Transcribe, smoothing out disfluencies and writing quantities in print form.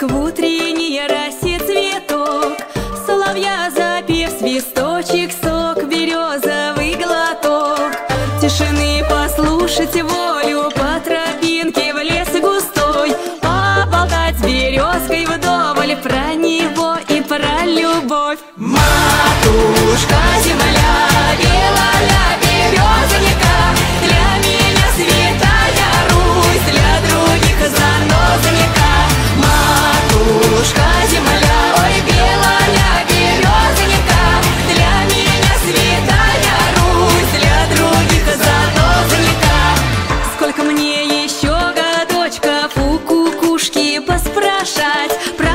цветок, в утренней росе цветок, соловья запев, свисточек, сок, березовый глоток, тишины послушать волю, по тропинке в лес густой, поболтать с березкой вдоволь про него и про любовь. Матушка земля, белая березонька, для меня святая Русь, для других занозонька. Матушка земля, ой, белая березонька, для меня святая Русь, для других занозонька. Сколько мне еще годочков у кукушки поспрашать про